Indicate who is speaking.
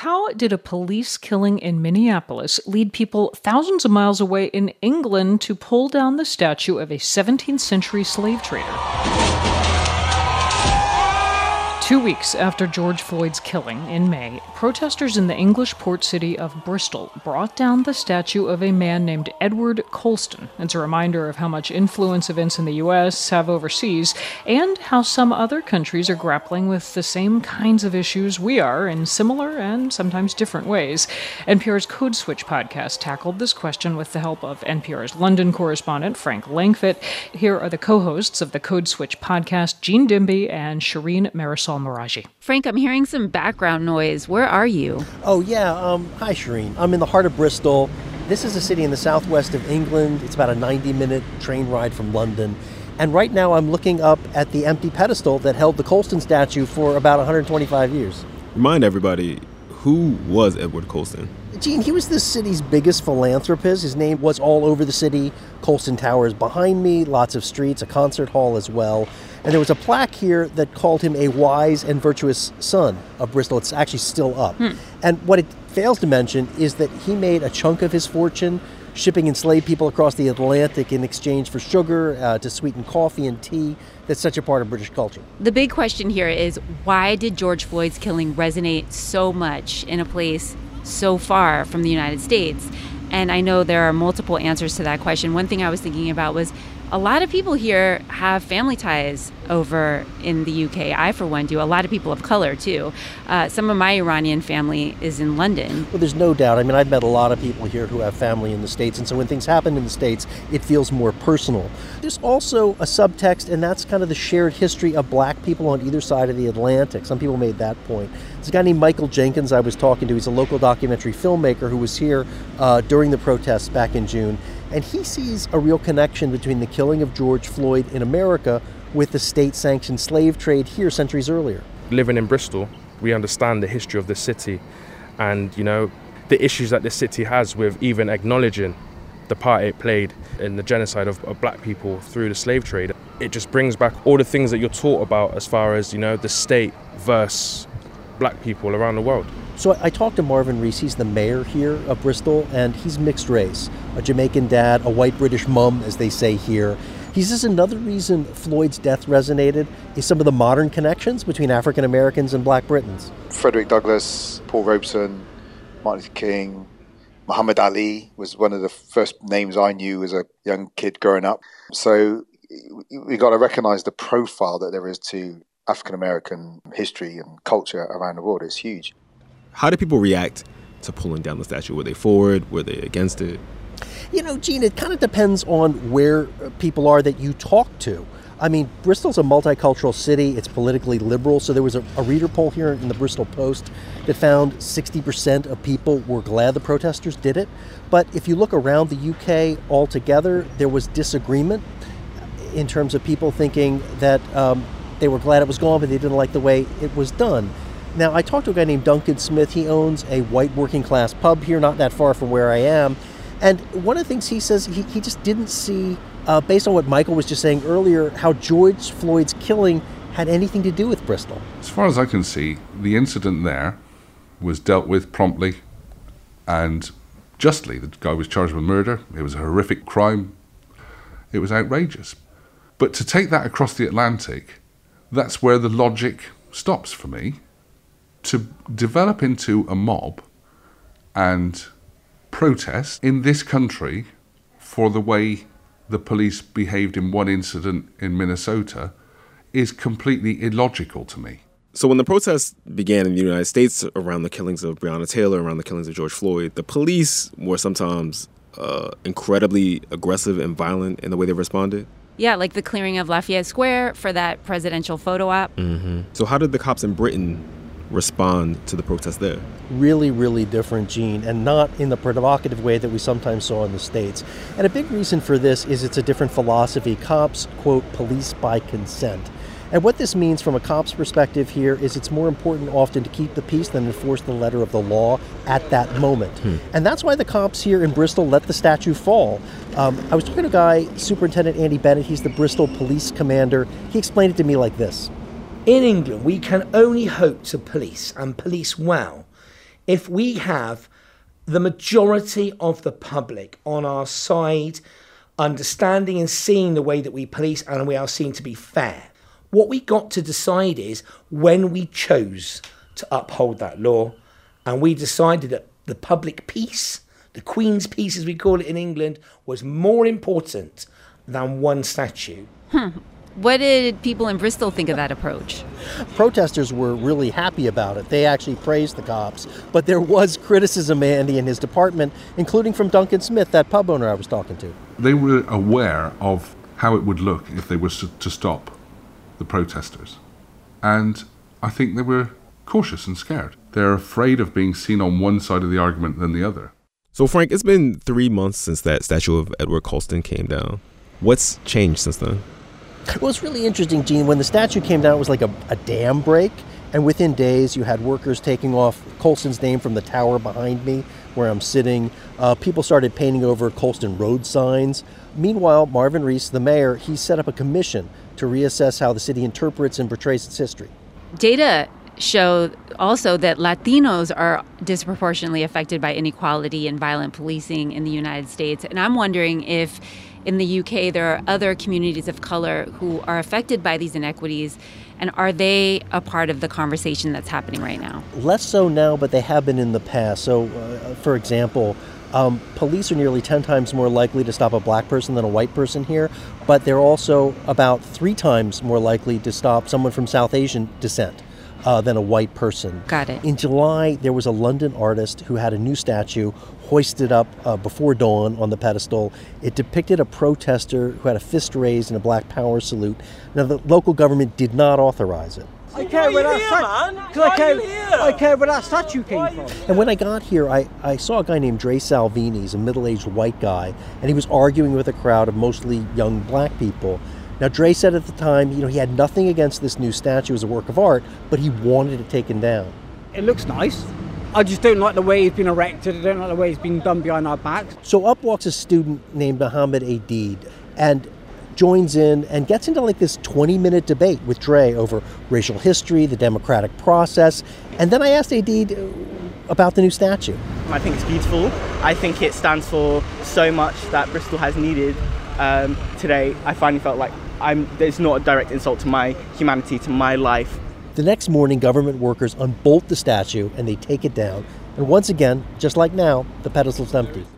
Speaker 1: How did a police killing in Minneapolis lead people thousands of miles away in England to pull down the statue of a 17th century slave trader? 2 weeks after George Floyd's killing in May, protesters in the English port city of Bristol brought down the statue of a man named Edward Colston. It's a reminder of how much influence events in the U.S. have overseas, and how some other countries are grappling with the same kinds of issues we are in similar and sometimes different ways. NPR's Code Switch podcast tackled this question with the help of NPR's London correspondent Frank Langfitt. Here are the co-hosts of the Code Switch podcast, Gene Demby and Shireen Marisol Meraji.
Speaker 2: Frank, I'm hearing some background noise. Where are you?
Speaker 3: Oh, yeah. Hi, Shireen. I'm in the heart of Bristol. This is a city in the southwest of England. It's about a 90-minute train ride from London. And right now I'm looking up at the empty pedestal that held the Colston statue for about 125 years.
Speaker 4: Remind everybody, who was Edward Colston?
Speaker 3: Gene, he was this city's biggest philanthropist. His name was all over the city. Colston Tower is behind me, lots of streets, a concert hall as well. And there was a plaque here that called him a wise and virtuous son of Bristol. It's actually still up. And what it fails to mention is that he made a chunk of his fortune shipping enslaved people across the Atlantic in exchange for sugar to sweeten coffee and tea. That's such a part of British culture.
Speaker 2: The big question here is, why did George Floyd's killing resonate so much in a place so far from the United States? And I know there are multiple answers to that question. One thing I was thinking about was a lot of people here have family ties over in the UK. I, for one, do. A lot of people of color, too. Some of my Iranian family is in London.
Speaker 3: Well, there's no doubt. I mean, I've met a lot of people here who have family in the States, and so when things happen in the States, it feels more personal. There's also a subtext, and that's kind of the shared history of black people on either side of the Atlantic. Some people made that point. There's a guy named Michael Jenkins I was talking to. He's a local documentary filmmaker who was here during the protests back in June. And he sees a real connection between the killing of George Floyd in America with the state-sanctioned slave trade here centuries earlier.
Speaker 5: Living in Bristol, we understand the history of the city and, you know, the issues that this city has with even acknowledging the part it played in the genocide of black people through the slave trade. It just brings back all the things that you're taught about as far as, you know, the state versus black people around the world.
Speaker 3: So I talked to Marvin Reese. He's the mayor here of Bristol, and he's mixed race. A Jamaican dad, a white British mum, as they say here. He says another reason Floyd's death resonated is some of the modern connections between African Americans and black Britons.
Speaker 6: Frederick Douglass, Paul Robeson, Martin Luther King, Muhammad Ali was one of the first names I knew as a young kid growing up. So we got to recognize the profile that there is to African American history and culture around the world. It's huge.
Speaker 4: How did people react to pulling down the statue? Were they for it? Were they against it?
Speaker 3: You know, Gene, it kind of depends on where people are that you talk to. I mean, Bristol's a multicultural city. It's politically liberal. So there was a reader poll here in the Bristol Post that found 60% of people were glad the protesters did it. But if you look around the UK altogether, there was disagreement in terms of people thinking that they were glad it was gone, but they didn't like the way it was done. Now, I talked to a guy named Duncan Smith. He owns a white working class pub here, not that far from where I am. And one of the things he says, he just didn't see, based on what Michael was just saying earlier, how George Floyd's killing had anything to do with Bristol.
Speaker 7: As far as I can see, the incident there was dealt with promptly and justly. The guy was charged with murder. It was a horrific crime. It was outrageous. But to take that across the Atlantic, that's where the logic stops for me. To develop into a mob and protest in this country for the way the police behaved in one incident in Minnesota is completely illogical to me.
Speaker 4: So when the protests began in the United States around the killings of Breonna Taylor, around the killings of George Floyd, the police were sometimes incredibly aggressive and violent in the way they responded.
Speaker 2: Yeah, like the clearing of Lafayette Square for that presidential photo op.
Speaker 4: Mm-hmm. So how did the cops in Britain respond to the protests there?
Speaker 3: Really, really different, Gene, and not in the provocative way that we sometimes saw in the States. And a big reason for this is it's a different philosophy. Cops, quote, police by consent. And what this means from a cop's perspective here is it's more important often to keep the peace than enforce the letter of the law at that moment. And that's why the cops here in Bristol let the statue fall. I was talking to a guy, Superintendent Andy Bennett. He's the Bristol police commander. He explained it to me like this.
Speaker 8: In England, we can only hope to police, and police well, if we have the majority of the public on our side, understanding and seeing the way that we police and we are seen to be fair. What we got to decide is when we chose to uphold that law and we decided that the public peace, the Queen's peace as we call it in England, was more important than one statue.
Speaker 2: What did people in Bristol think of that approach?
Speaker 3: Protesters were really happy about it. They actually praised the cops. But there was criticism, Andy, in his department, including from Duncan Smith, that pub owner I was talking to.
Speaker 7: They were aware of how it would look if they were to stop the protesters. And I think they were cautious and scared. They're afraid of being seen on one side of the argument than the other.
Speaker 4: So, Frank, it's been 3 months since that statue of Edward Colston came down. What's changed since then?
Speaker 3: Well, it's really interesting, Gene. When the statue came down, it was like a dam break. And within days, you had workers taking off Colston's name from the tower behind me, where I'm sitting. People started painting over Colston road signs. Meanwhile, Marvin Reese, the mayor, he set up a commission to reassess how the city interprets and portrays its history.
Speaker 2: Data show also that Latinos are disproportionately affected by inequality and violent policing in the United States. And I'm wondering if in the UK there are other communities of color who are affected by these inequities, and are they a part of the conversation that's happening right now?
Speaker 3: Less so now, but they have been in the past. So, for example, police are nearly 10 times more likely to stop a black person than a white person here, but they're also about 3 times more likely to stop someone from South Asian descent than a white person.
Speaker 2: Got it.
Speaker 3: In July, there was a London artist who had a new statue hoisted up before dawn on the pedestal. It depicted a protester who had a fist raised in a Black Power salute. Now, the local government did not authorize it.
Speaker 9: I care where that statue came from.
Speaker 3: And when I got here, I saw a guy named Dre Salvini. He's a middle-aged white guy, and he was arguing with a crowd of mostly young black people. Now, Dre said at the time, he had nothing against this new statue as a work of art, but he wanted it taken down.
Speaker 9: It looks nice. I just don't like the way it's been erected. I don't like the way it's been done behind our backs.
Speaker 3: So up walks a student named Mohammed Aidid and joins in and gets into like this 20-minute debate with Dre over racial history, the democratic process. And then I asked Aidid about the new statue.
Speaker 10: I think it's beautiful. I think it stands for so much that Bristol has needed. Today, I finally felt like it's not a direct insult to my humanity, to my life.
Speaker 3: The next morning, government workers unbolt the statue and they take it down. And once again, just like now, the pedestal's empty.